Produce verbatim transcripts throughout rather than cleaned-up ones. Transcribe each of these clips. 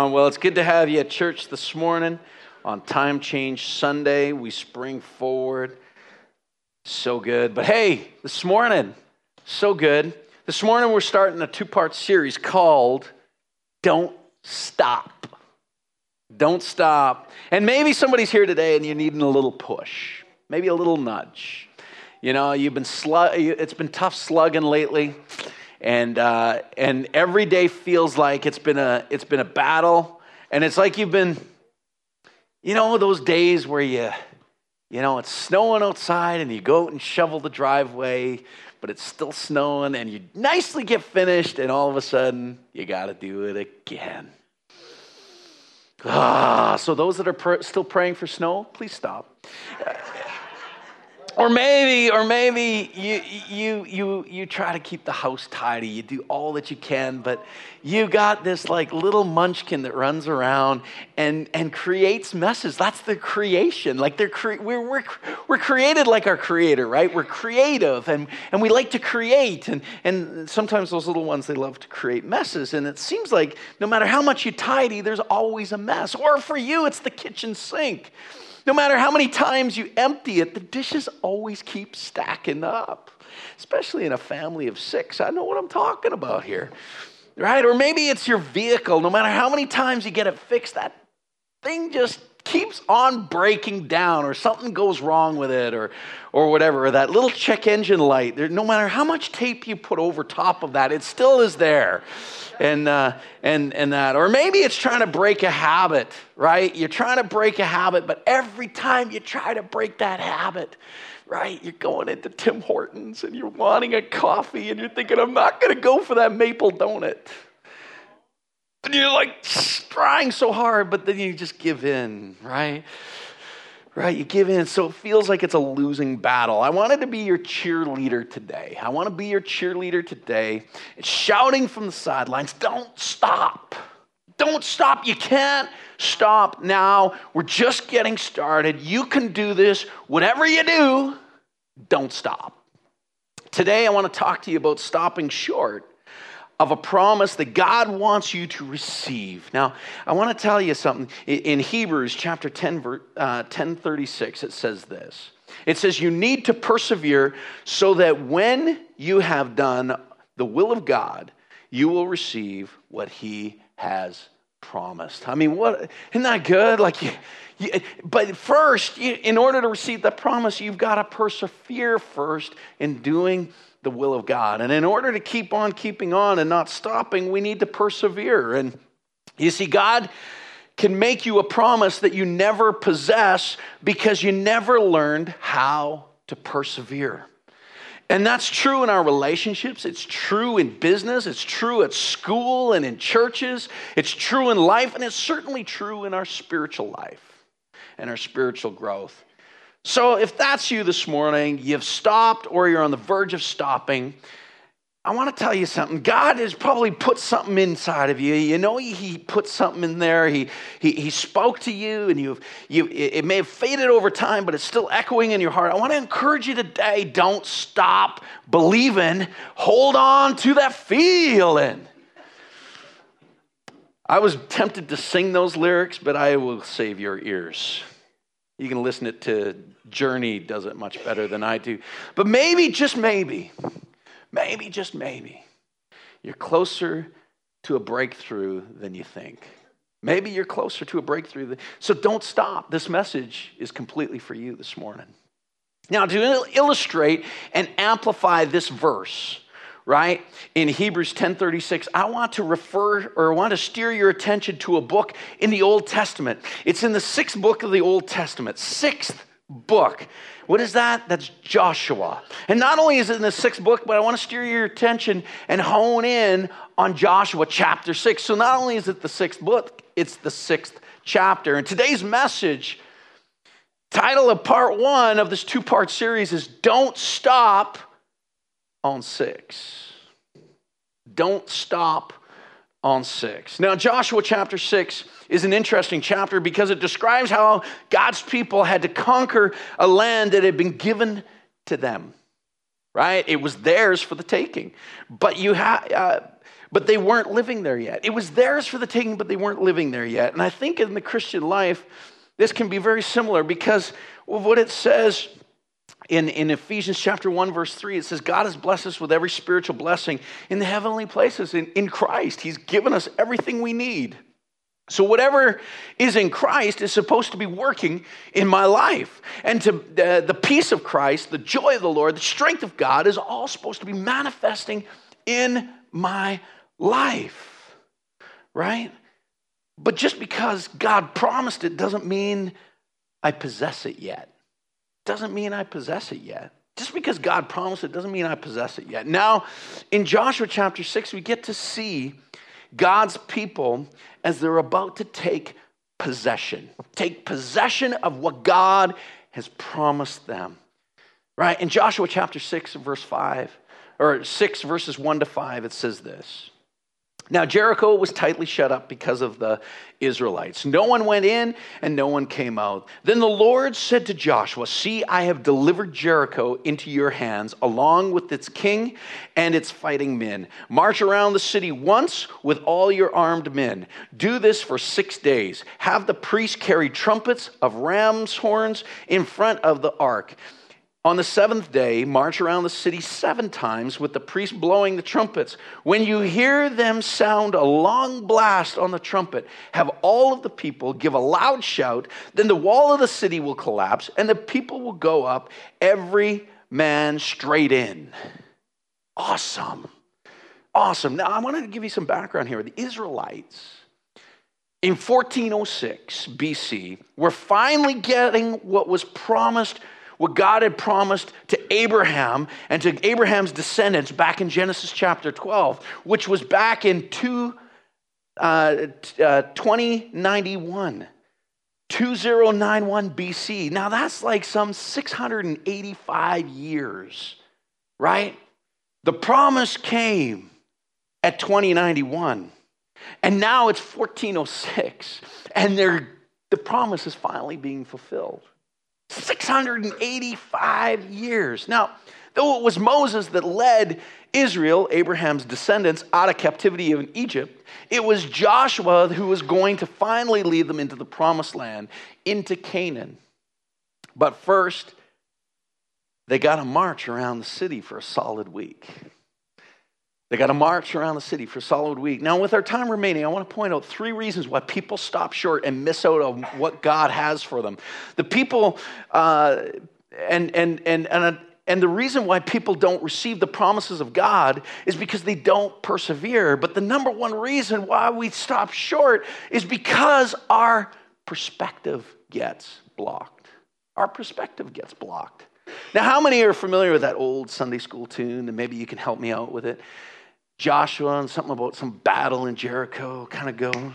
on? Well, it's good to have you at church this morning on Time Change Sunday. We spring forward. So good. But hey, this morning, so good. This morning we're starting a two-part series called Don't Stop. Don't stop. And maybe somebody's here today and you're needing a little push, maybe a little nudge. You know, you've been slug. It's been tough slugging lately. And uh, and every day feels like it's been a it's been a battle, and it's like you've been, you know, those days where you, you know, it's snowing outside and you go out and shovel the driveway, but it's still snowing, and you nicely get finished, and all of a sudden you got to do it again. Ah, so those that are pr- still praying for snow, please stop. Or maybe, or maybe you you you you try to keep the house tidy. You do all that you can, but you got this like little munchkin that runs around and and creates messes. That's the creation. Like they're cre- we're we're we're created like our Creator, right? We're creative, and and we like to create. And and sometimes those little ones, they love to create messes. And it seems like no matter how much you tidy, there's always a mess. Or for you, it's the kitchen sink. No matter how many times you empty it, the dishes always keep stacking up, especially in a family of six. I know what I'm talking about here, right? Or maybe it's your vehicle. No matter how many times you get it fixed, that thing just keeps on breaking down, or something goes wrong with it, or or whatever. Or that little check engine light, no matter how much tape you put over top of that, it still is there. And uh, and and that, or maybe it's trying to break a habit, right? You're trying to break a habit, but every time you try to break that habit, right, you're going into Tim Hortons and you're wanting a coffee, and you're thinking, I'm not going to go for that maple donut. And you're like trying so hard, but then you just give in, right? Right, you give in, so it feels like it's a losing battle. I wanted to be your cheerleader today. I want to be your cheerleader today, shouting from the sidelines, don't stop. Don't stop. You can't stop now. We're just getting started. You can do this. Whatever you do, don't stop. Today, I want to talk to you about stopping short of a promise that God wants you to receive. Now, I want to tell you something. In Hebrews chapter ten, uh, ten thirty-six, it says this. It says, you need to persevere so that when you have done the will of God, you will receive what he has promised. I mean, what? Isn't that good? Like, you, you, but first, you, in order to receive that promise, you've got to persevere first in doing the will of God. And in order to keep on keeping on and not stopping, we need to persevere. And you see, God can make you a promise that you never possess because you never learned how to persevere. And that's true in our relationships. It's true in business. It's true at school and in churches. It's true in life. And it's certainly true in our spiritual life and our spiritual growth. So if that's you this morning, you've stopped or you're on the verge of stopping, I want to tell you something. God has probably put something inside of you. You know, he, he put something in there. He he, he spoke to you, and you've you. It may have faded over time, but it's still echoing in your heart. I want to encourage you today, don't stop believing. Hold on to that feeling. I was tempted to sing those lyrics, but I will save your ears. You can listen it to Journey, does it much better than I do. But maybe, just maybe, maybe, just maybe, you're closer to a breakthrough than you think. Maybe you're closer to a breakthrough. Than, so don't stop. This message is completely for you this morning. Now, to illustrate and amplify this verse, right, in Hebrews ten thirty-six, I want to refer or I want to steer your attention to a book in the Old Testament. It's in the sixth book of the Old Testament, sixth book. What is that? That's Joshua. And not only is it in the sixth book, but I want to steer your attention and hone in on Joshua chapter six. So not only is it the sixth book, it's the sixth chapter. And today's message, title of part one of this two-part series, is Don't Stop on six. Don't stop on six. Now, Joshua chapter six is an interesting chapter because it describes how God's people had to conquer a land that had been given to them, right? It was theirs for the taking. But you have, uh, but they weren't living there yet. It was theirs for the taking, but they weren't living there yet. And I think in the Christian life, this can be very similar because of what it says in, in Ephesians chapter one, verse three. It says, God has blessed us with every spiritual blessing in the heavenly places in, in Christ. He's given us everything we need. So whatever is in Christ is supposed to be working in my life. And to uh, the peace of Christ, the joy of the Lord, the strength of God is all supposed to be manifesting in my life, right? But just because God promised it doesn't mean I possess it yet. Doesn't mean I possess it yet. Just because God promised it doesn't mean I possess it yet. Now, in Joshua chapter six, we get to see God's people as they're about to take possession. Take possession of what God has promised them. Right? In Joshua chapter six, verse five, or six verses one to five, it says this. Now Jericho was tightly shut up because of the Israelites. No one went in and no one came out. Then the Lord said to Joshua, see, I have delivered Jericho into your hands, along with its king and its fighting men. March around the city once with all your armed men. Do this for six days. Have the priests carry trumpets of ram's horns in front of the ark. On the seventh day, march around the city seven times with the priests blowing the trumpets. When you hear them sound a long blast on the trumpet, have all of the people give a loud shout. Then the wall of the city will collapse and the people will go up, every man straight in. Awesome. Awesome. Now, I wanted to give you some background here. The Israelites in fourteen oh six B C were finally getting what was promised, what God had promised to Abraham and to Abraham's descendants back in Genesis chapter twelve, which was back in two, uh, uh, twenty ninety-one, two thousand ninety-one B C. Now that's like some six hundred eighty-five years, right? The promise came at twenty ninety-one, and now it's fourteen oh six, and they're, the promise is finally being fulfilled. six hundred eighty-five years. Now, though it was Moses that led Israel, Abraham's descendants, out of captivity in Egypt, it was Joshua who was going to finally lead them into the promised land, into Canaan. But first, they got to march around the city for a solid week. They got to march around the city for a solid week. Now, with our time remaining, I want to point out three reasons why people stop short and miss out on what God has for them. The people, uh, and and and and and the reason why people don't receive the promises of God is because they don't persevere. But the number one reason why we stop short is because our perspective gets blocked. Our perspective gets blocked. Now, how many are familiar with that old Sunday school tune? And maybe you can help me out with it. Joshua and something about some battle in Jericho kind of goes.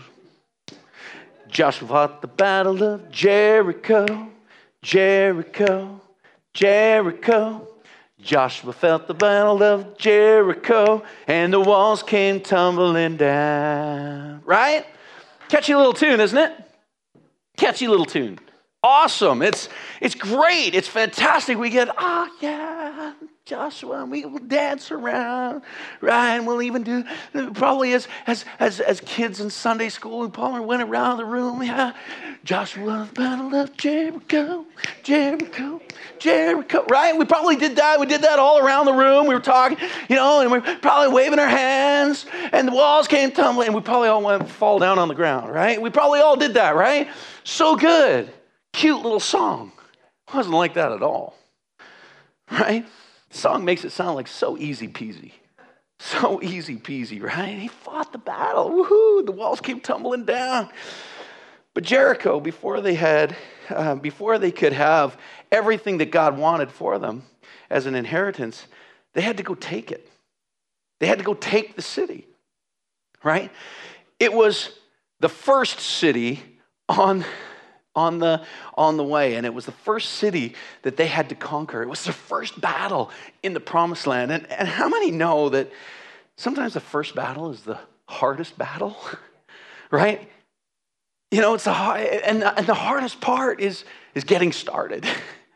Joshua fought the battle of Jericho, Jericho, Jericho. Joshua felt the battle of Jericho, and the walls came tumbling down. Right? Catchy little tune, isn't it? Catchy little tune. Awesome. It's it's great. It's fantastic. We get, oh, yeah, Joshua, and we will dance around, right? And we'll even do, probably as as as, as kids in Sunday school, we probably went around the room, yeah. Joshua, the battle of Jericho, Jericho, Jericho, right? We probably did that. We did that all around the room. We were talking, you know, and we were probably waving our hands, and the walls came tumbling, and we probably all went fall down on the ground, right? We probably all did that, right? So good. Cute little song. It wasn't like that at all, right? The song makes it sound like so easy peasy. So easy peasy, right? He fought the battle. Woohoo! The walls came tumbling down. But Jericho, before they had, uh, before they could have everything that God wanted for them as an inheritance, they had to go take it. They had to go take the city, right? It was the first city on on the on the way, and it was the first city that they had to conquer. It was their first battle in the promised land. And, and how many know that sometimes the first battle is the hardest battle, right? You know, it's the hard, and, and the hardest part is is getting started.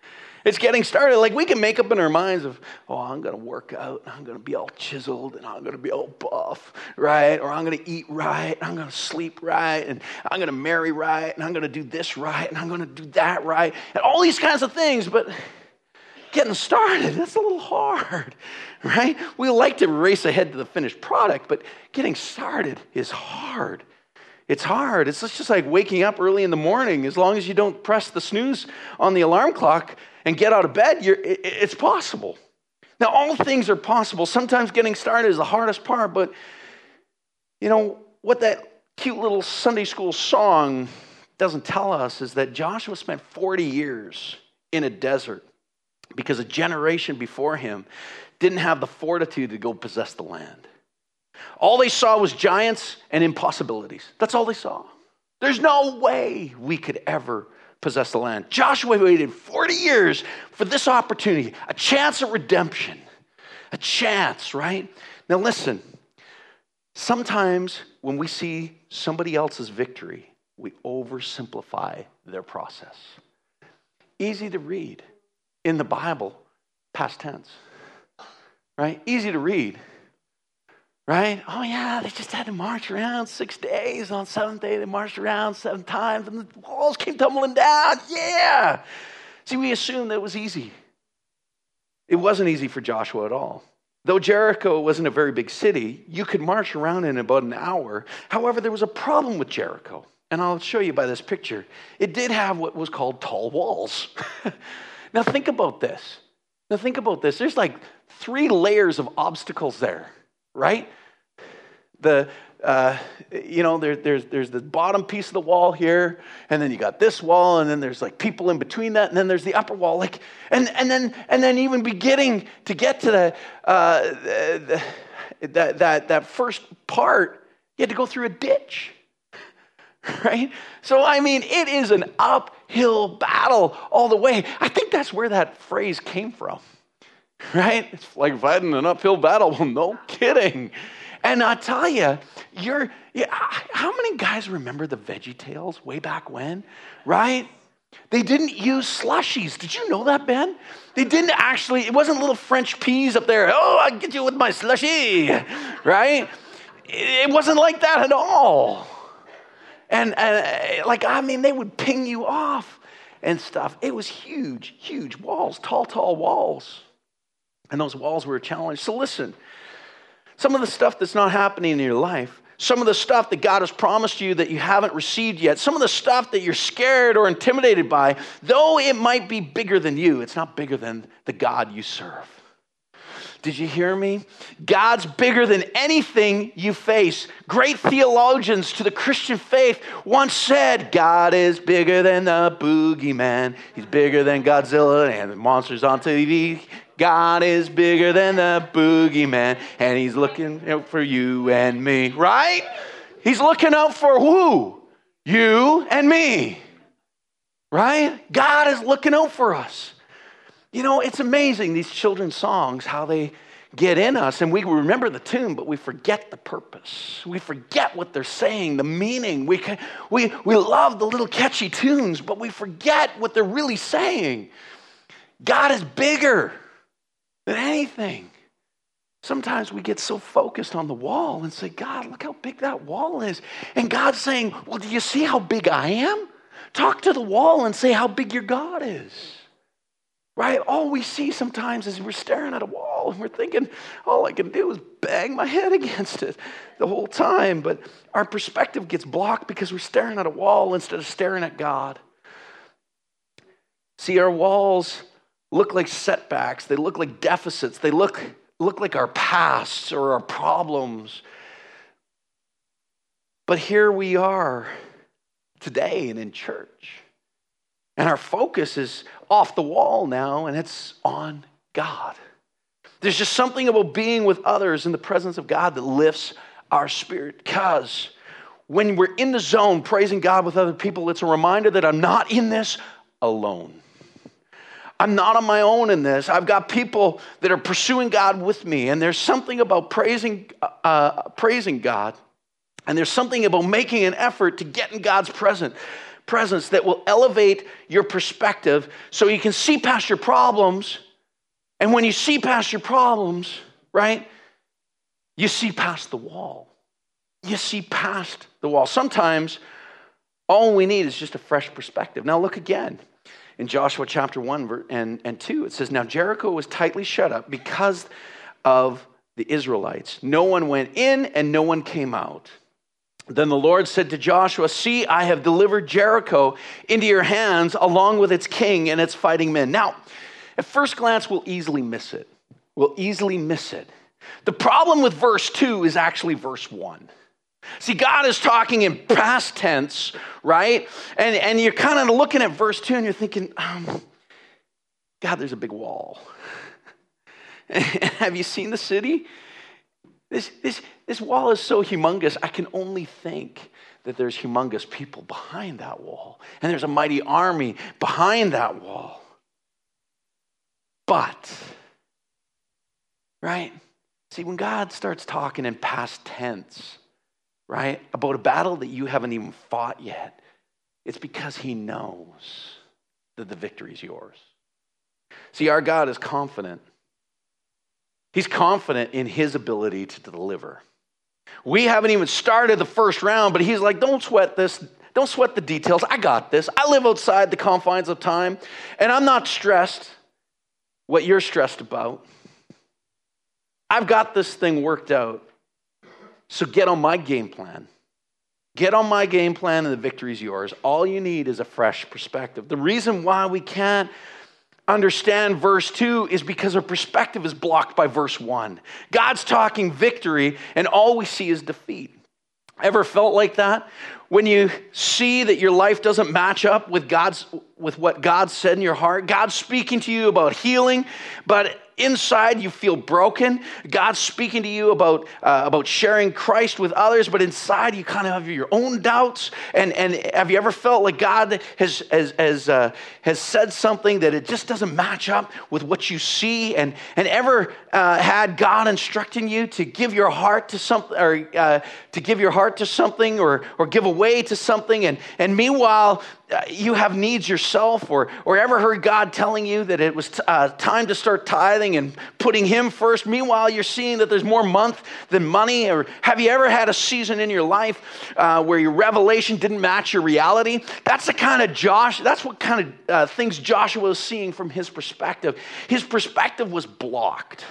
It's getting started. Like we can make up in our minds of, oh, I'm going to work out, and I'm going to be all chiseled, and I'm going to be all buff, right? Or I'm going to eat right, and I'm going to sleep right, and I'm going to marry right, and I'm going to do this right, and I'm going to do that right, and all these kinds of things. But getting started, that's a little hard, right? We like to race ahead to the finished product, but getting started is hard. It's hard. It's just like waking up early in the morning. As long as you don't press the snooze on the alarm clock and get out of bed, you're, it's possible. Now, all things are possible. Sometimes getting started is the hardest part, but you know, what that cute little Sunday school song doesn't tell us is that Joshua spent forty years in a desert because a generation before him didn't have the fortitude to go possess the land. All they saw was giants and impossibilities. That's all they saw. There's no way we could ever possess the land. Joshua waited forty years for this opportunity, a chance at redemption, a chance, right? Now listen, sometimes when we see somebody else's victory, we oversimplify their process. Easy to read in the Bible, past tense, right? Easy to read. Right? Oh, yeah, they just had to march around six days. On seventh day, they marched around seven times, and the walls came tumbling down. Yeah. See, we assumed that it was easy. It wasn't easy for Joshua at all. Though Jericho wasn't a very big city, you could march around in about an hour. However, there was a problem with Jericho, and I'll show you by this picture. It did have what was called tall walls. Now, think about this. Now, think about this. There's like three layers of obstacles there. Right? The, uh, you know, there, there's, there's the bottom piece of the wall here, and then you got this wall, and then there's like people in between that, and then there's the upper wall, like, and, and then, and then even beginning to get to the, uh, the, the that, that, that first part, you had to go through a ditch, right? So, I mean, it is an uphill battle all the way. I think that's where that phrase came from. Right? It's like fighting an uphill battle. Well, no kidding. And I tell you, you're, yeah, how many guys remember the Veggie Tales way back when? Right? They didn't use slushies. Did you know that, Ben? They didn't actually, it wasn't little French peas up there. Oh, I'll get you with my slushie. Right? It wasn't like that at all. And, and like, I mean, they would ping you off and stuff. It was huge, huge walls, tall, tall walls. And those walls were a challenge. So listen, some of the stuff that's not happening in your life, some of the stuff that God has promised you that you haven't received yet, some of the stuff that you're scared or intimidated by, though it might be bigger than you, it's not bigger than the God you serve. Did you hear me? God's bigger than anything you face. Great theologians to the Christian faith once said, God is bigger than the boogeyman. He's bigger than Godzilla and the monsters on T V. God is bigger than the boogeyman, and he's looking out for you and me, right? He's looking out for who? You and me, right? God is looking out for us. You know, it's amazing, these children's songs, how they get in us, and we remember the tune, but we forget the purpose. We forget what they're saying, the meaning. We, can, we, we love the little catchy tunes, but we forget what they're really saying. God is bigger than anything. Sometimes we get so focused on the wall and say, God, look how big that wall is. And God's saying, well, do you see how big I am? Talk to the wall and say how big your God is. Right? All we see sometimes is we're staring at a wall and we're thinking, all I can do is bang my head against it the whole time. But our perspective gets blocked because we're staring at a wall instead of staring at God. See, our walls look like setbacks. They look like deficits. They look, look like our pasts or our problems. But here we are today and in church. And our focus is off the wall now, and it's on God. There's just something about being with others in the presence of God that lifts our spirit. Because when we're in the zone praising God with other people, it's a reminder that I'm not in this alone. I'm not on my own in this. I've got people that are pursuing God with me, and there's something about praising, uh, praising God And there's something about making an effort to get in God's presence, presence that will elevate your perspective so you can see past your problems. And when you see past your problems, right, you see past the wall. You see past the wall. Sometimes all we need is just a fresh perspective. Now look again in Joshua chapter one and, and two. It says, now Jericho was tightly shut up because of the Israelites. No one went in and no one came out. Then the Lord said to Joshua, see, I have delivered Jericho into your hands along with its king and its fighting men. Now, at first glance, we'll easily miss it. We'll easily miss it. The problem with verse two is actually verse one. See, God is talking in past tense, right? And, and you're kind of looking at verse two and you're thinking, um, God, there's a big wall. Have you seen the city? This, this, this wall is so humongous, I can only think that there's humongous people behind that wall. And there's a mighty army behind that wall. But, right? See, when God starts talking in past tense, right, about a battle that you haven't even fought yet, it's because he knows that the victory is yours. See, our God is confident. He's confident in his ability to deliver. We haven't even started the first round, but he's like, don't sweat this. Don't sweat the details. I got this. I live outside the confines of time, and I'm not stressed what you're stressed about. I've got this thing worked out. So get on my game plan. Get on my game plan and the victory's yours. All you need is a fresh perspective. The reason why we can't understand verse two is because our perspective is blocked by verse one. God's talking victory and all we see is defeat. Ever felt like that? When you see that your life doesn't match up with God's, with what God said in your heart, God's speaking to you about healing, but inside you feel broken. God's speaking to you about uh, about sharing Christ with others, but inside you kind of have your own doubts. And and have you ever felt like God has has has, uh, has said something that it just doesn't match up with what you see? And and ever uh, had God instructing you to give your heart to something, or uh, to give your heart to something, or or give away to something, and and meanwhile Uh, you have needs yourself, or or ever heard God telling you that it was t- uh, time to start tithing and putting him first? Meanwhile, you're seeing that there's more month than money. Or have you ever had a season in your life uh, where your revelation didn't match your reality? That's the kind of Josh. That's what kind of uh, things Joshua was seeing from his perspective. His perspective was blocked.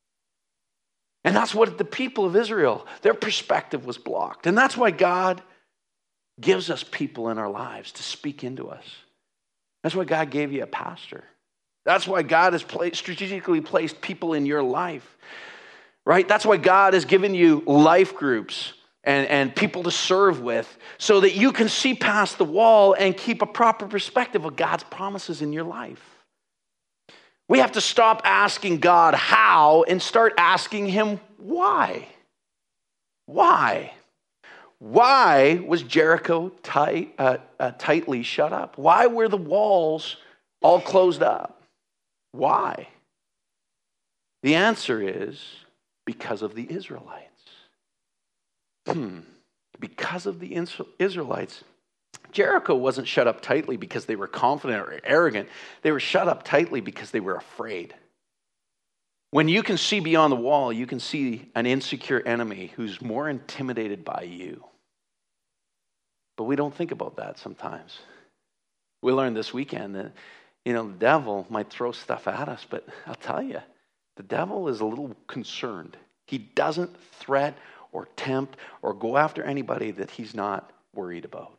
And that's what the people of Israel, their perspective was blocked. And that's why God gives us people in our lives to speak into us. That's why God gave you a pastor. That's why God has placed, strategically placed people in your life, right? That's why God has given you life groups and, and people to serve with so that you can see past the wall and keep a proper perspective of God's promises in your life. We have to stop asking God how and start asking him why. Why? Why was Jericho tight, uh, uh, tightly shut up? Why were the walls all closed up? Why? The answer is because of the Israelites. Hmm. Because of the Israelites. Jericho wasn't shut up tightly because they were confident or arrogant. They were shut up tightly because they were afraid. When you can see beyond the wall, you can see an insecure enemy who's more intimidated by you. But we don't think about that sometimes. We learned this weekend that, you know, the devil might throw stuff at us, but I'll tell you, the devil is a little concerned. He doesn't threat or tempt or go after anybody that he's not worried about.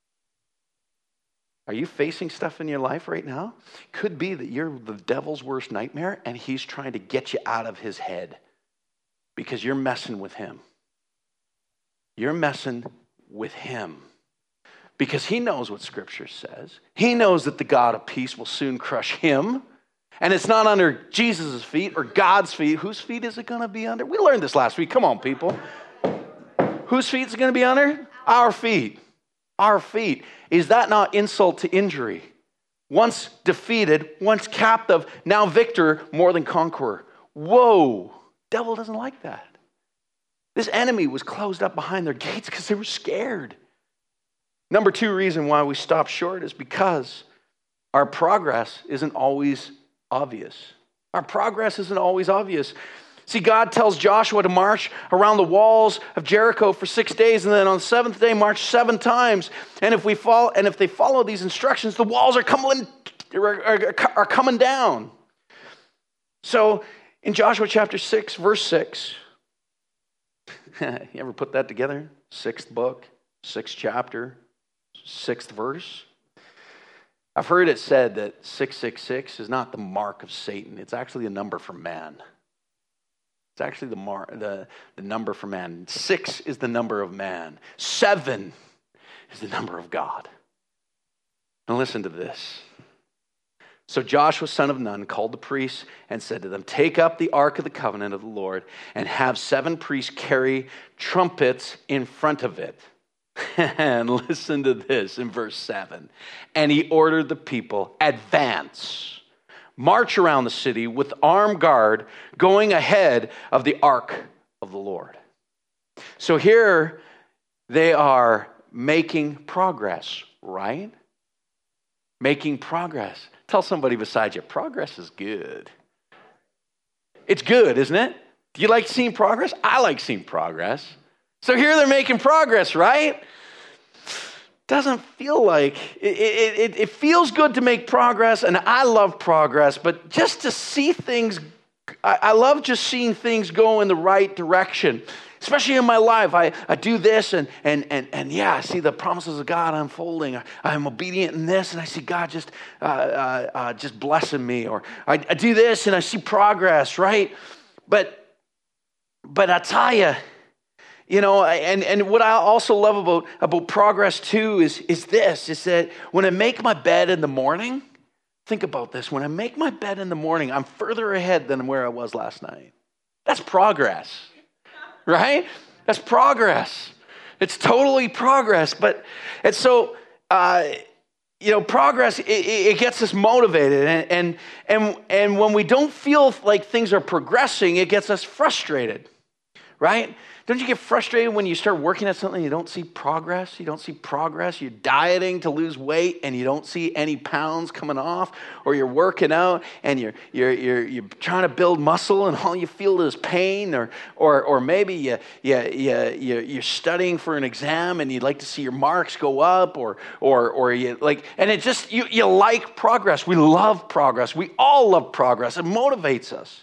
Are you facing stuff in your life right now? Could be that you're the devil's worst nightmare and he's trying to get you out of his head because you're messing with him. You're messing with him. Because he knows what Scripture says. He knows that the God of peace will soon crush him. And it's not under Jesus' feet or God's feet. Whose feet is it going to be under? We learned this last week. Come on, people. Whose feet is it going to be under? Our feet. Our feet. Is that not insult to injury? Once defeated, once captive, now victor, more than conqueror. Whoa. Devil doesn't like that. This enemy was closed up behind their gates because they were scared. Number two reason why we stop short is because our progress isn't always obvious. Our progress isn't always obvious. See, God tells Joshua to march around the walls of Jericho for six days, and then on the seventh day, march seven times. And if we follow, and if they follow these instructions, the walls are coming, are, are coming down. So, in Joshua chapter six, verse six, you ever put that together? Sixth book, sixth chapter, sixth verse. I've heard it said that six six six is not the mark of Satan. It's actually a number for man. It's actually the, mar- the, the number for man. Six is the number of man. Seven is the number of God. And listen to this. So Joshua, son of Nun, called the priests and said to them, take up the ark of the covenant of the Lord and have seven priests carry trumpets in front of it. And listen to this in verse seven. And he ordered the people, advance. March around the city with armed guard going ahead of the ark of the Lord. So here they are making progress, right? Making progress. Tell somebody beside you, progress is good. It's good, isn't it? Do you like seeing progress? I like seeing progress. So here they're making progress, right? Doesn't feel like, it, it, it feels good to make progress, and I love progress, but just to see things, I, I love just seeing things go in the right direction, especially in my life. I, I do this, and, and, and, and yeah, I see the promises of God unfolding. I, I'm obedient in this, and I see God just, uh, uh, uh, just blessing me, or I, I do this, and I see progress, right? But, but I tell you, You know, and, and what I also love about, about progress too is, is this, is that when I make my bed in the morning, think about this, when I make my bed in the morning, I'm further ahead than where I was last night. That's progress, right? That's progress. It's totally progress. But, and so, uh, you know, progress, it, it gets us motivated. And, and, and, and when we don't feel like things are progressing, it gets us frustrated, right? Don't you get frustrated when you start working at something and you don't see progress? You don't see progress. You're dieting to lose weight and you don't see any pounds coming off, or you're working out and you're you're you're, you're trying to build muscle and all you feel is pain, or or or maybe you you you you're studying for an exam and you'd like to see your marks go up, or or or you like, and it just you you like progress. We love progress. We all love progress. It motivates us.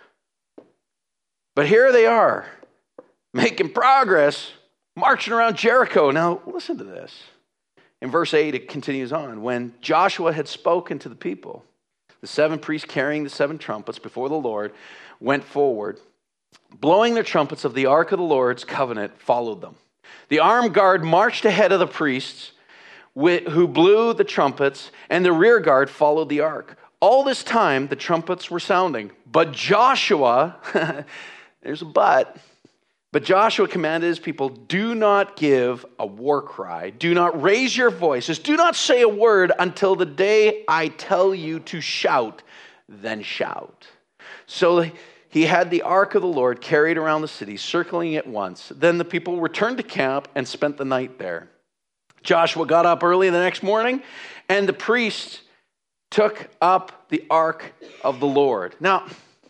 But here they are, making progress, marching around Jericho. Now, listen to this. In verse eight, it continues on. When Joshua had spoken to the people, the seven priests carrying the seven trumpets before the Lord went forward. Blowing their trumpets of the ark of the Lord's covenant followed them. The armed guard marched ahead of the priests who blew the trumpets, and the rear guard followed the ark. All this time, the trumpets were sounding. But Joshua, there's a but, But Joshua commanded his people, do not give a war cry. Do not raise your voices. Do not say a word until the day I tell you to shout, then shout. So he had the ark of the Lord carried around the city, circling it once. Then the people returned to camp and spent the night there. Joshua got up early the next morning, and the priests took up the ark of the Lord. Now,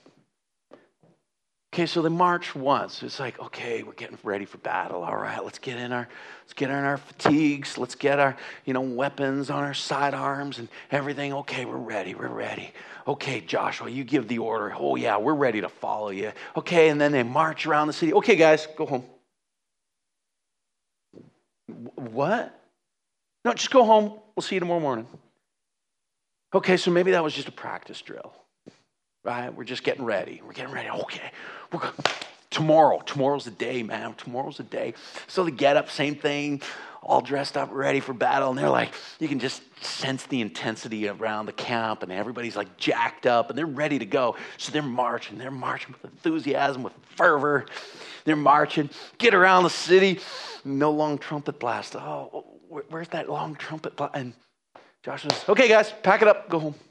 okay, so they marched once. It's like, okay, we're getting ready for battle. All right, let's get in our, let's get in our fatigues. Let's get our, you know, weapons on our sidearms and everything. Okay, we're ready. We're ready. Okay, Joshua, you give the order. Oh yeah, we're ready to follow you. Okay, and then they march around the city. Okay, guys, go home. What? No, just go home. We'll see you tomorrow morning. Okay, so maybe that was just a practice drill. Right? We're just getting ready. We're getting ready. Okay. We're going, tomorrow. Tomorrow's the day, man. Tomorrow's the day. So they get up, same thing, all dressed up, ready for battle. And they're like, you can just sense the intensity around the camp. And everybody's like jacked up and they're ready to go. So they're marching. They're marching with enthusiasm, with fervor. They're marching. Get around the city. No long trumpet blast. Oh, where's that long trumpet blast? And Joshua says, okay, guys, pack it up. Go home.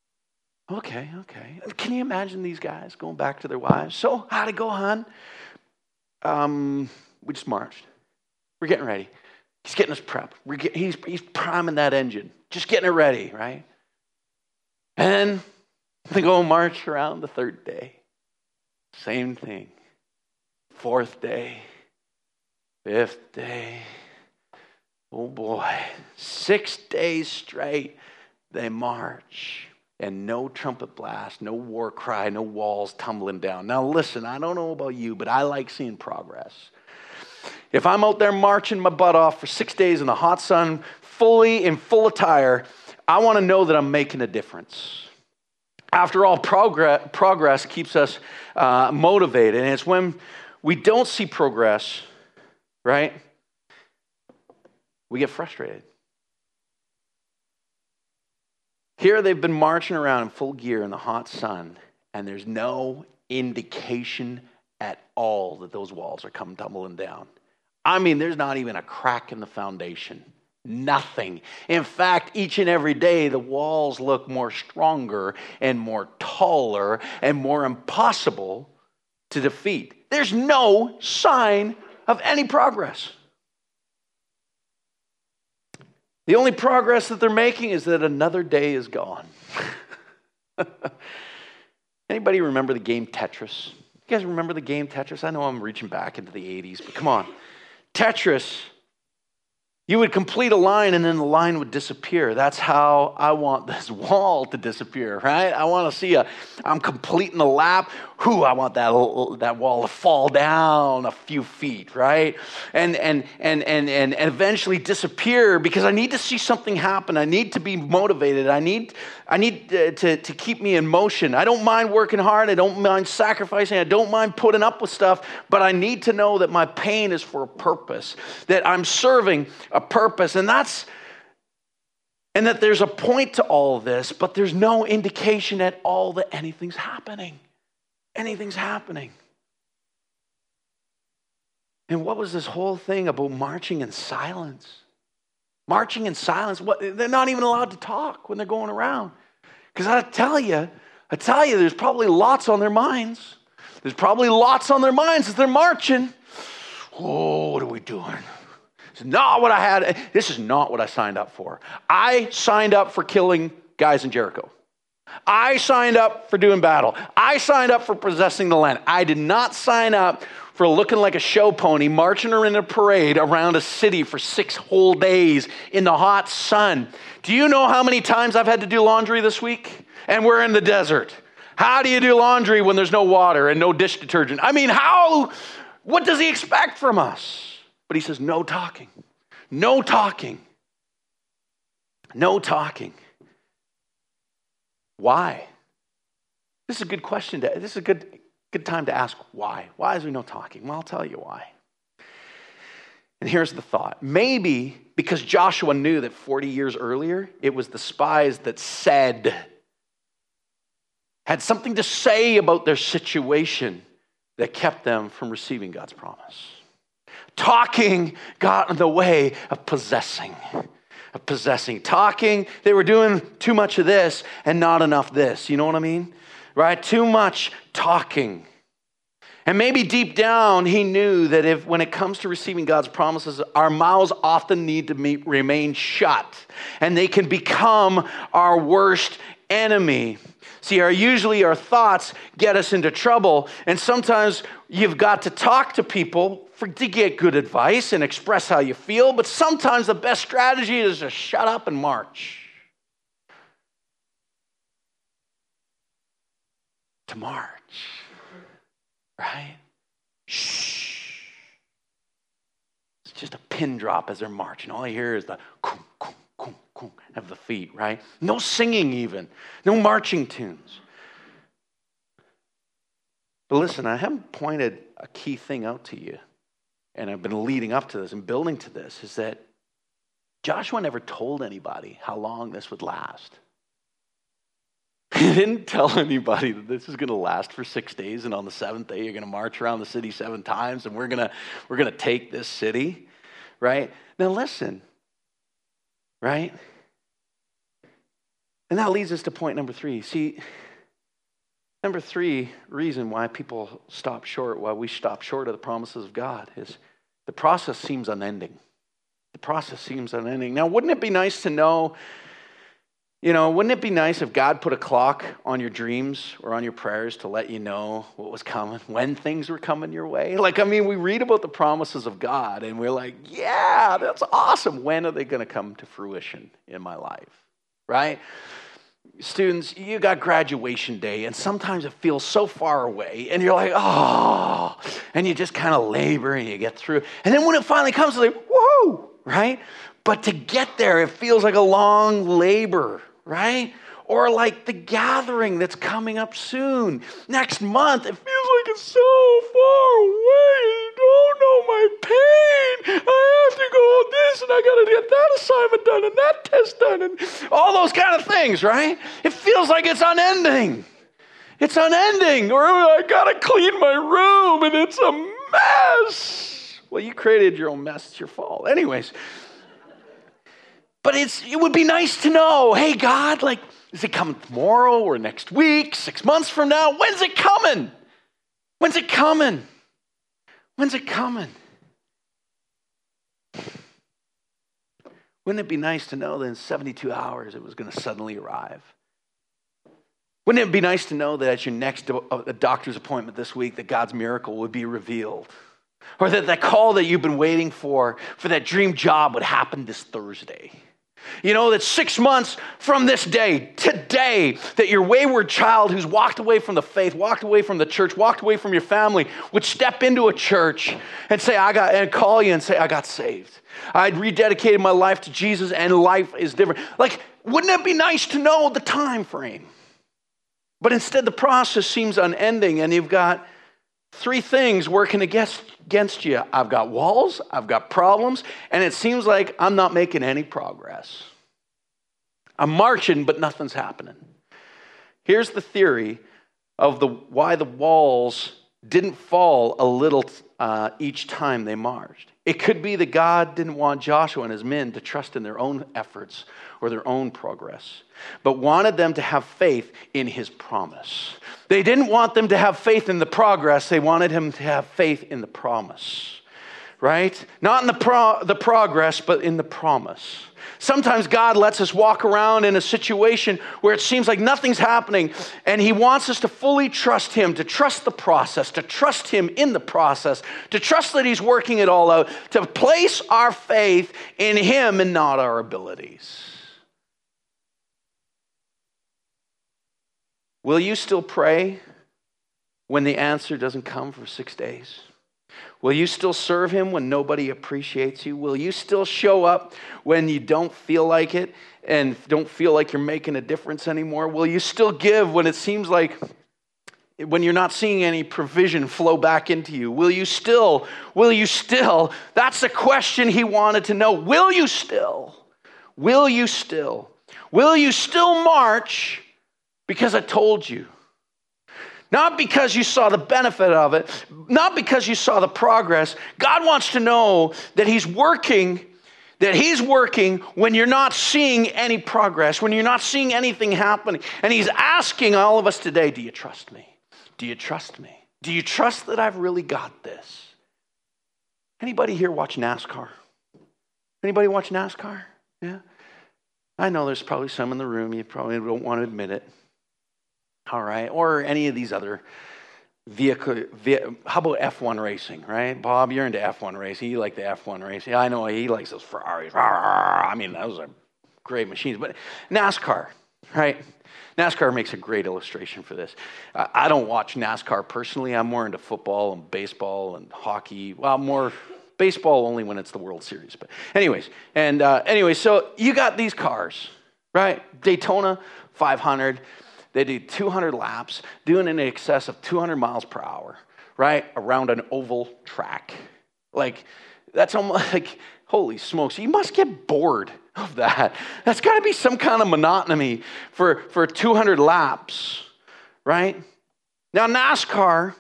Okay, okay. Can you imagine these guys going back to their wives? So, how'd it go, hon? um, we just marched. We're getting ready. He's getting us prepped. We're get, he's, he's priming that engine, just getting it ready, right? And they go march around the third day. Same thing. Fourth day. Fifth day. Oh boy. Six days straight, they march. And no trumpet blast, no war cry, no walls tumbling down. Now listen, I don't know about you, but I like seeing progress. If I'm out there marching my butt off for six days in the hot sun, fully in full attire, I want to know that I'm making a difference. After all, progress, progress keeps us uh, motivated. And it's when we don't see progress, right, we get frustrated. Here they've been marching around in full gear in the hot sun, and there's no indication at all that those walls are coming tumbling down. I mean, there's not even a crack in the foundation. Nothing. In fact, each and every day, the walls look more stronger and more taller and more impossible to defeat. There's no sign of any progress. The only progress that they're making is that another day is gone. Anybody remember the game Tetris? You guys remember the game Tetris? I know I'm reaching back into the eighties, but come on. Tetris, you would complete a line and then the line would disappear. That's how I want this wall to disappear, right? I want to see a, I'm completing a lap. Whew, I want that, that wall to fall down a few feet, right? And, and, and, and, and, and eventually disappear because I need to see something happen. I need to be motivated. I need, I need to, to, to keep me in motion. I don't mind working hard. I don't mind sacrificing. I don't mind putting up with stuff, but I need to know that my pain is for a purpose, that I'm serving a purpose. And that's, and that there's a point to all of this, but there's no indication at all that anything's happening. Anything's happening. And what was this whole thing about marching in silence? Marching in silence. What, they're not even allowed to talk when they're going around. Because I tell you, I tell you, there's probably lots on their minds. There's probably lots on their minds as they're marching. Oh, what are we doing? It's not what I had. This is not what I signed up for. I signed up for killing guys in Jericho. I signed up for doing battle. I signed up for possessing the land. I did not sign up for looking like a show pony, marching in a parade around a city for six whole days in the hot sun. Do you know how many times I've had to do laundry this week? And we're in the desert. How do you do laundry when there's no water and no dish detergent? I mean, how, what does he expect from us? But he says, no talking. No talking. No talking. Why? This is a good question. To, this is a good, good time to ask why. Why is there no talking? Well, I'll tell you why. And here's the thought. Maybe because Joshua knew that forty years earlier, it was the spies that said, had something to say about their situation that kept them from receiving God's promise. Talking got in the way of possessing. Of possessing. Talking, they were doing too much of this and not enough this. You know what I mean? Right? Too much talking. And maybe deep down, he knew that if when it comes to receiving God's promises, our mouths often need to meet, remain shut. And they can become our worst enemy. See, our, usually our thoughts get us into trouble. And sometimes you've got to talk to people for, to get good advice and express how you feel. But sometimes the best strategy is to shut up and march. To march. Right? Shh. It's just a pin drop as they're marching. All you hear is the kum, kum, kum, kum of the feet, right? No singing even. No marching tunes. But listen, I haven't pointed a key thing out to you. And I've been leading up to this and building to this, is that Joshua never told anybody how long this would last. He didn't tell anybody that this is going to last for six days, and on the seventh day you're going to march around the city seven times, and we're going to we're going to take this city, right? Now listen, right? And that leads us to point number three. See, Number three reason why people stop short, why we stop short of the promises of God is the process seems unending. The process seems unending. Now, wouldn't it be nice to know, you know, wouldn't it be nice if God put a clock on your dreams or on your prayers to let you know what was coming, when things were coming your way? Like, I mean, we read about the promises of God and we're like, yeah, that's awesome. When are they going to come to fruition in my life, right? Students, you got graduation day, and sometimes it feels so far away, and you're like, oh, and you just kind of labor, and you get through. And then when it finally comes, it's like, woohoo, right? But to get there, it feels like a long labor, right? Or like the gathering that's coming up soon. Next month, it feels like it's so far away. You don't know my pain. I have to go this, and I got to get that assignment done, and that test done, and all those kind of things, right? It feels like it's unending. It's unending. Or I got to clean my room, and it's a mess. Well, you created your own mess. It's your fault. Anyways. But it's it would be nice to know, hey, God, like, is it coming tomorrow or next week, six months from now? When's it coming? When's it coming? When's it coming? Wouldn't it be nice to know that in seventy-two hours it was going to suddenly arrive? Wouldn't it be nice to know that at your next do- doctor's appointment this week that God's miracle would be revealed? Or that that call that you've been waiting for, for that dream job would happen this Thursday? You know, that six months from this day, today, that your wayward child who's walked away from the faith, walked away from the church, walked away from your family, would step into a church and say, I got, and call you and say, I got saved. I'd rededicated my life to Jesus and life is different. Like, wouldn't it be nice to know the time frame? But instead, the process seems unending, and you've got three things working against, against you. I've got walls, I've got problems, and it seems like I'm not making any progress. I'm marching, but nothing's happening. Here's the theory of the why the walls didn't fall a little uh, each time they marched. It could be that God didn't want Joshua and his men to trust in their own efforts or their own progress, but wanted them to have faith in his promise. They didn't want them to have faith in the progress. They wanted him to have faith in the promise, right? Not in the pro- the progress, but in the promise. Sometimes God lets us walk around in a situation where it seems like nothing's happening, and he wants us to fully trust him, to trust the process, to trust him in the process, to trust that he's working it all out, to place our faith in him and not our abilities. Will you still pray when the answer doesn't come for six days? Will you still serve him when nobody appreciates you? Will you still show up when you don't feel like it and don't feel like you're making a difference anymore? Will you still give when it seems like when you're not seeing any provision flow back into you? Will you still? Will you still? That's the question he wanted to know. Will you still? Will you still? Will you still march because I told you? Not because you saw the benefit of it, not because you saw the progress. God wants to know that he's working, that he's working when you're not seeing any progress, when you're not seeing anything happening. And he's asking all of us today, do you trust me? Do you trust me? Do you trust that I've really got this? Anybody here watch NASCAR? Anybody watch NASCAR? Yeah? I know there's probably some in the room. You probably don't want to admit it. All right, or any of these other vehicle, ve- how about F one racing, right? Bob, you're into F one racing. You like the F one racing. I know he likes those Ferraris. I mean, those are great machines. But NASCAR, right? NASCAR makes a great illustration for this. I don't watch NASCAR personally. I'm more into football and baseball and hockey. Well, more baseball only when it's the World Series. But anyways, and uh, anyway, so you got these cars, right? Daytona five hundred. They do two hundred laps, doing in excess of two hundred miles per hour, right? Around an oval track. Like, that's almost like, holy smokes, you must get bored of that. That's got to be some kind of monotony for, for two hundred laps, right? Now, NASCAR,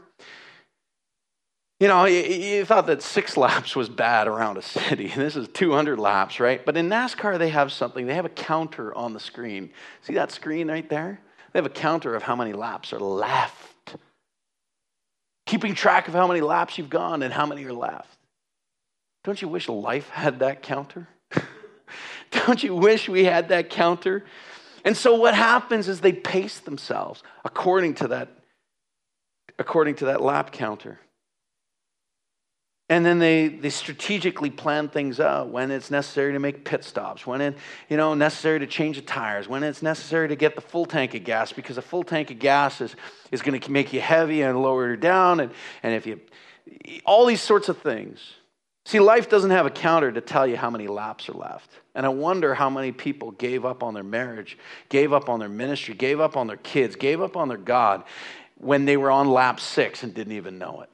you know, you, you thought that six laps was bad around a city. This is two hundred laps, right? But in NASCAR, they have something. They have a counter on the screen. See that screen right there? They have a counter of how many laps are left. Keeping track of how many laps you've gone and how many are left. Don't you wish life had that counter? Don't you wish we had that counter? And so what happens is they pace themselves according to that, according to that lap counter. And then they, they strategically plan things out when it's necessary to make pit stops, when it's you know, necessary to change the tires, when it's necessary to get the full tank of gas, because a full tank of gas is, is going to make you heavy and lower you down. And, and if you, all these sorts of things. See, life doesn't have a counter to tell you how many laps are left. And I wonder how many people gave up on their marriage, gave up on their ministry, gave up on their kids, gave up on their God when they were on lap six and didn't even know it.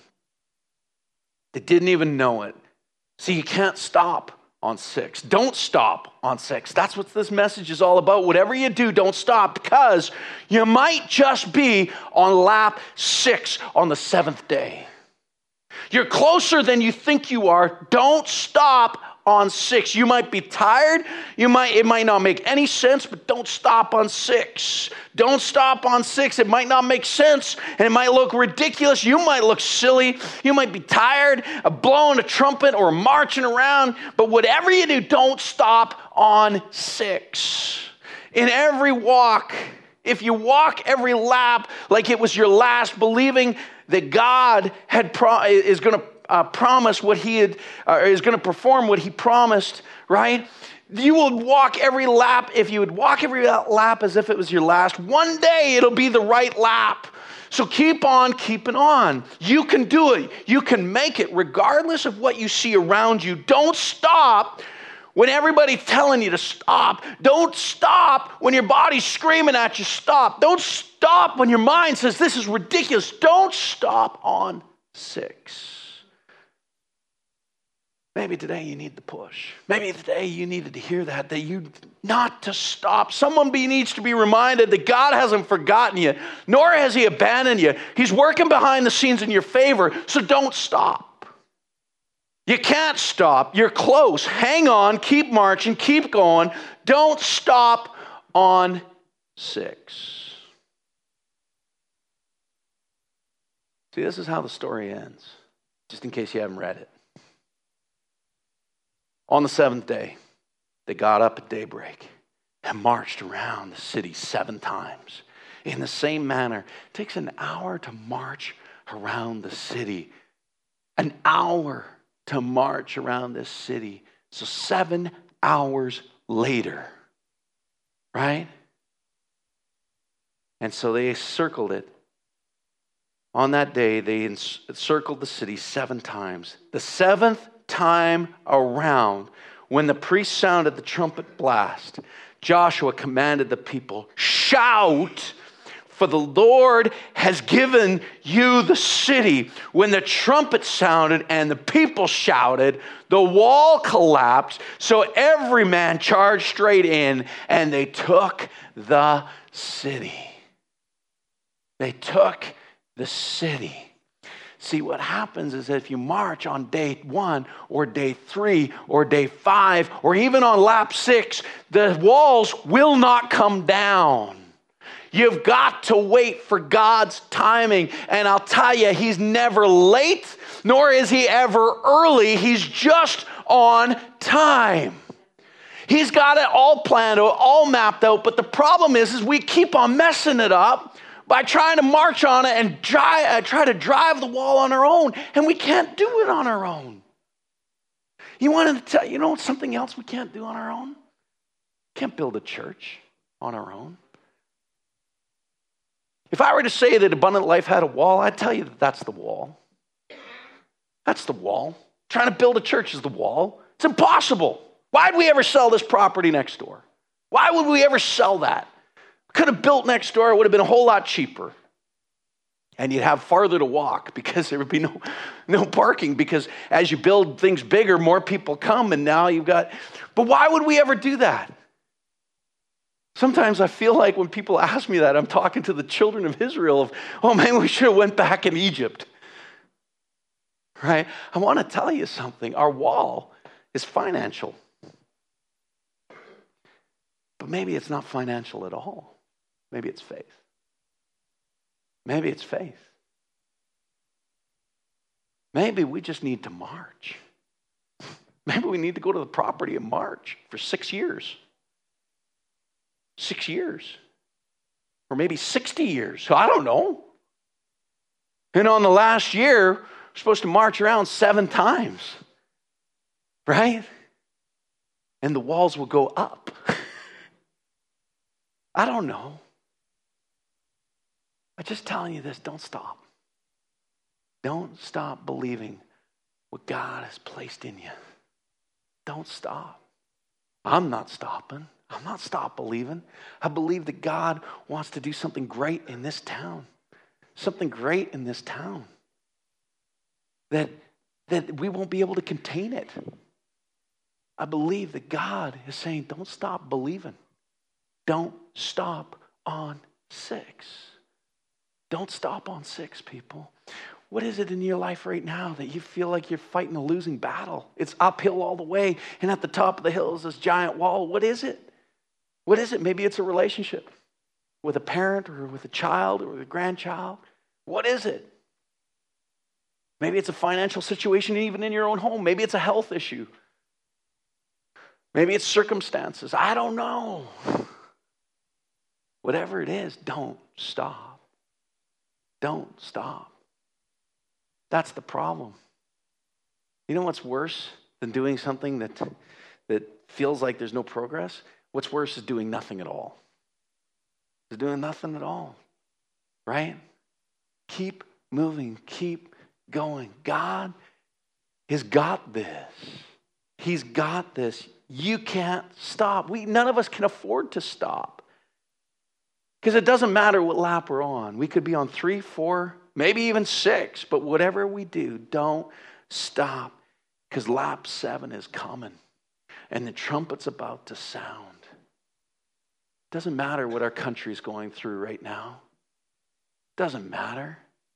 They didn't even know it. See, you can't stop on six. Don't stop on six. That's what this message is all about. Whatever you do, don't stop, because you might just be on lap six on the seventh day. You're closer than you think you are. Don't stop on six. You might be tired. You might, it might not make any sense, but don't stop on six. Don't stop on six. It might not make sense, and it might look ridiculous. You might look silly. You might be tired of blowing a trumpet or marching around, but whatever you do, don't stop on six. In every walk, if you walk every lap like it was your last, believing that God had pro- is going to Uh, promise what he had, uh, is going to perform what he promised, right? You will walk every lap. If you would walk every lap as if it was your last, one day it'll be the right lap. So keep on keeping on. You can do it. You can make it regardless of what you see around you. Don't stop when everybody's telling you to stop. Don't stop when your body's screaming at you, stop. Don't stop when your mind says this is ridiculous. Don't stop on six. Maybe today you need the push. Maybe today you needed to hear that, that you not to stop. Someone be, needs to be reminded that God hasn't forgotten you, nor has he abandoned you. He's working behind the scenes in your favor, so don't stop. You can't stop. You're close. Hang on. Keep marching. Keep going. Don't stop on six. See, this is how the story ends, just in case you haven't read it. On the seventh day, they got up at daybreak and marched around the city seven times. In the same manner, it takes an hour to march around the city. An hour to march around this city. So seven hours later, right? And so they circled it. On that day, they encircled the city seven times. The seventh time around, when the priest sounded the trumpet blast, Joshua commanded the people, shout, for the Lord has given you the city. When the trumpet sounded and the people shouted, the wall collapsed, so every man charged straight in, and they took the city. They took the city. See, what happens is that if you march on day one or day three or day five or even on lap six, the walls will not come down. You've got to wait for God's timing. And I'll tell you, he's never late, nor is he ever early. He's just on time. He's got it all planned out, all mapped out. But the problem is, is we keep on messing it up by trying to march on it and try, uh, try to drive the wall on our own. And we can't do it on our own. You wanted to tell, you know something else we can't do on our own? Can't build a church on our own. If I were to say that Abundant Life had a wall, I'd tell you that that's the wall. That's the wall. Trying to build a church is the wall. It's impossible. Why'd we ever sell this property next door? Why would we ever sell that? Could have built next door. It would have been a whole lot cheaper. And you'd have farther to walk because there would be no, no parking, because as you build things bigger, more people come, and now you've got... But why would we ever do that? Sometimes I feel like when people ask me that, I'm talking to the children of Israel of, oh man, we should have went back in Egypt. Right? I want to tell you something. Our wall is financial. But maybe it's not financial at all. Maybe it's faith. Maybe it's faith. Maybe we just need to march. Maybe we need to go to the property and march for six years. Six years. Or maybe sixty years. So I don't know. And on the last year, we're supposed to march around seven times. Right? And the walls will go up. I don't know. I'm just telling you this, don't stop. Don't stop believing what God has placed in you. Don't stop. I'm not stopping. I'm not stop believing. I believe that God wants to do something great in this town. Something great in this town. That, that we won't be able to contain it. I believe that God is saying, don't stop believing. Don't stop on six. Don't stop on six, people. What is it in your life right now that you feel like you're fighting a losing battle? It's uphill all the way, and at the top of the hill is this giant wall. What is it? What is it? Maybe it's a relationship with a parent or with a child or with a grandchild. What is it? Maybe it's a financial situation even in your own home. Maybe it's a health issue. Maybe it's circumstances. I don't know. Whatever it is, don't stop. Don't stop. That's the problem. You know what's worse than doing something that, that feels like there's no progress? What's worse is doing nothing at all. Is doing nothing at all. Right? Keep moving. Keep going. God has got this. He's got this. You can't stop. We none of us can afford to stop. Because it doesn't matter what lap we're on. We could be on three, four, maybe even six. But whatever we do, don't stop. Because lap seven is coming. And the trumpet's about to sound. Doesn't matter what our country's going through right now. Doesn't matter.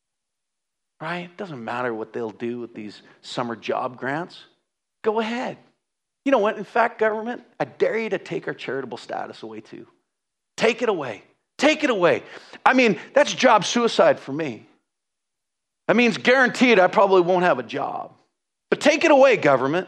Right? Doesn't matter what they'll do with these summer job grants. Go ahead. You know what? In fact, government, I dare you to take our charitable status away too. Take it away. Take it away. I mean, that's job suicide for me. That means guaranteed I probably won't have a job. But take it away, government.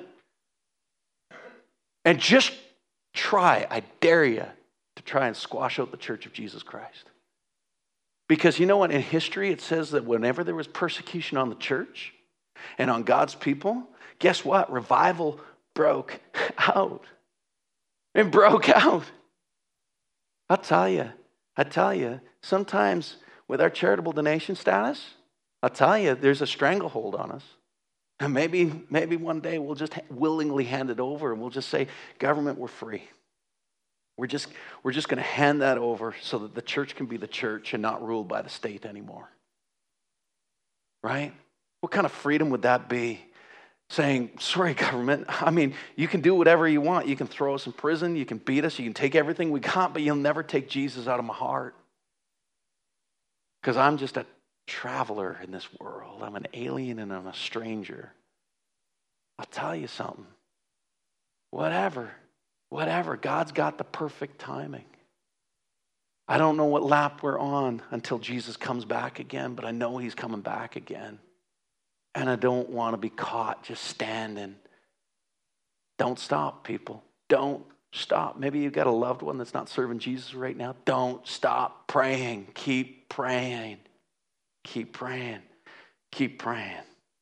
And just try, I dare you, to try and squash out the Church of Jesus Christ. Because you know what? In history, it says that whenever there was persecution on the church and on God's people, guess what? Revival broke out. It broke out. I'll tell you, I tell you, sometimes with our charitable donation status, I'll tell you, there's a stranglehold on us. And maybe, maybe one day we'll just willingly hand it over and we'll just say, government, we're free. We're just, we're just going to hand that over so that the church can be the church and not ruled by the state anymore. Right? What kind of freedom would that be? Saying, sorry, government, I mean, you can do whatever you want. You can throw us in prison. You can beat us. You can take everything we got, but you'll never take Jesus out of my heart. Because I'm just a traveler in this world. I'm an alien and I'm a stranger. I'll tell you something. Whatever, whatever. God's got the perfect timing. I don't know what lap we're on until Jesus comes back again, but I know he's coming back again. And I don't want to be caught just standing. Don't stop, people. Don't stop. Maybe you've got a loved one that's not serving Jesus right now. Don't stop praying. Keep praying. Keep praying. Keep praying.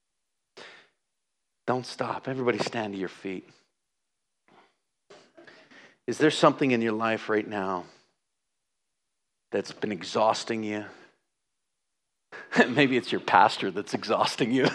Don't stop. Everybody stand to your feet. Is there something in your life right now that's been exhausting you? Maybe it's your pastor that's exhausting you.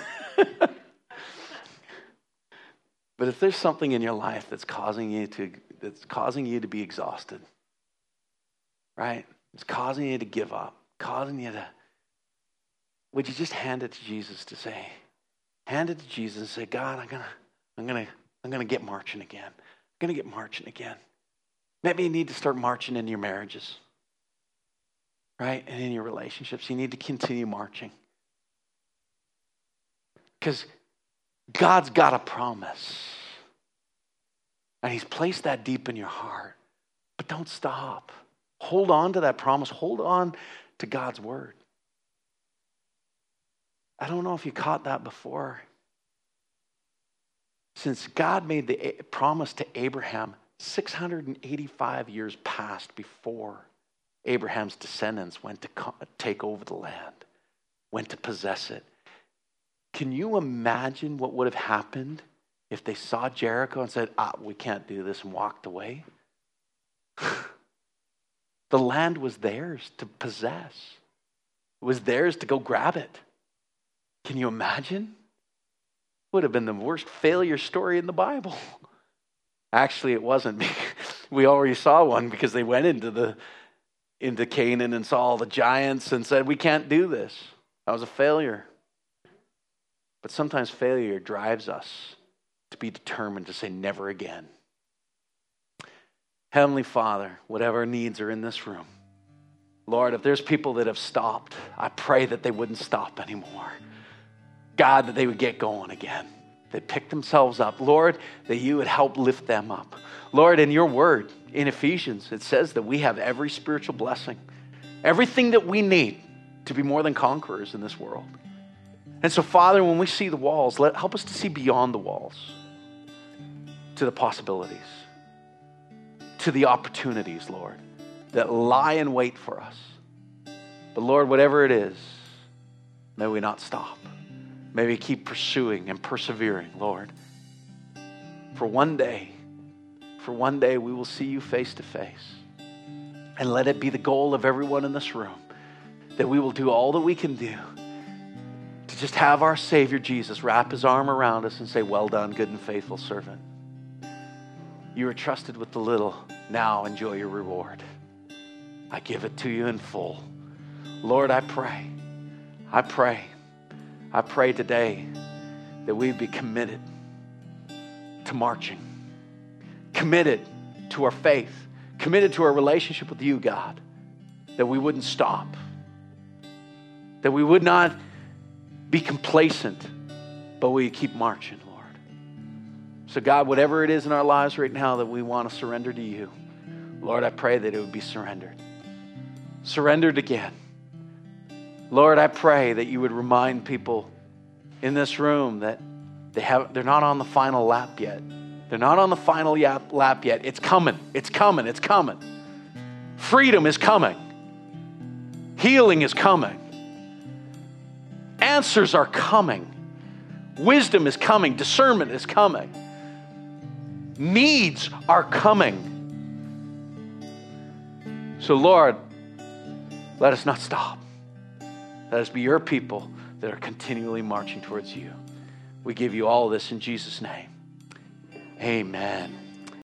But if there's something in your life that's causing you to that's causing you to be exhausted, right? It's causing you to give up, causing you to, would you just hand it to Jesus to say, hand it to Jesus and say, God, I'm gonna, I'm gonna, I'm gonna get marching again. I'm gonna get marching again. Maybe you need to start marching in your marriages. Right? And in your relationships, you need to continue marching. Because God's got a promise. And he's placed that deep in your heart. But don't stop. Hold on to that promise. Hold on to God's word. I don't know if you caught that before. Since God made the promise to Abraham, six hundred eighty-five years passed before Abraham's descendants went to take over the land, went to possess it. Can you imagine what would have happened if they saw Jericho and said, ah, we can't do this, and walked away? The land was theirs to possess. It was theirs to go grab it. Can you imagine? Would have been the worst failure story in the Bible. Actually, it wasn't. We already saw one because they went into the into Canaan and saw all the giants and said, we can't do this. That was a failure. But sometimes failure drives us to be determined to say never again. Heavenly Father, whatever needs are in this room, Lord, if there's people that have stopped, I pray that they wouldn't stop anymore. God, that they would get going again. They'd pick themselves up. Lord, that you would help lift them up. Lord, in your word, in Ephesians, it says that we have every spiritual blessing. Everything that we need to be more than conquerors in this world. And so, Father, when we see the walls, let, help us to see beyond the walls to the possibilities, to the opportunities, Lord, that lie in wait for us. But Lord, whatever it is, may we not stop. May we keep pursuing and persevering, Lord. For one day, for one day we will see you face to face. And let it be the goal of everyone in this room that we will do all that we can do to just have our Savior Jesus wrap his arm around us and say, well done, good and faithful servant. You are trusted with the little. Now enjoy your reward. I give it to you in full. Lord, I pray, I pray, I pray today that we be committed to marching, committed to our faith, committed to our relationship with you, God, that we wouldn't stop, that we would not be complacent, but we keep marching, Lord. So God, whatever it is in our lives right now that we want to surrender to you, Lord, I pray that it would be surrendered. Surrendered again. Lord, I pray that you would remind people in this room that they have, they're not on the final lap yet. They're not on the final lap yet. It's coming. It's coming. It's coming. Freedom is coming. Healing is coming. Answers are coming. Wisdom is coming. Discernment is coming. Needs are coming. So Lord, let us not stop. Let us be your people that are continually marching towards you. We give you all this in Jesus' name. Amen.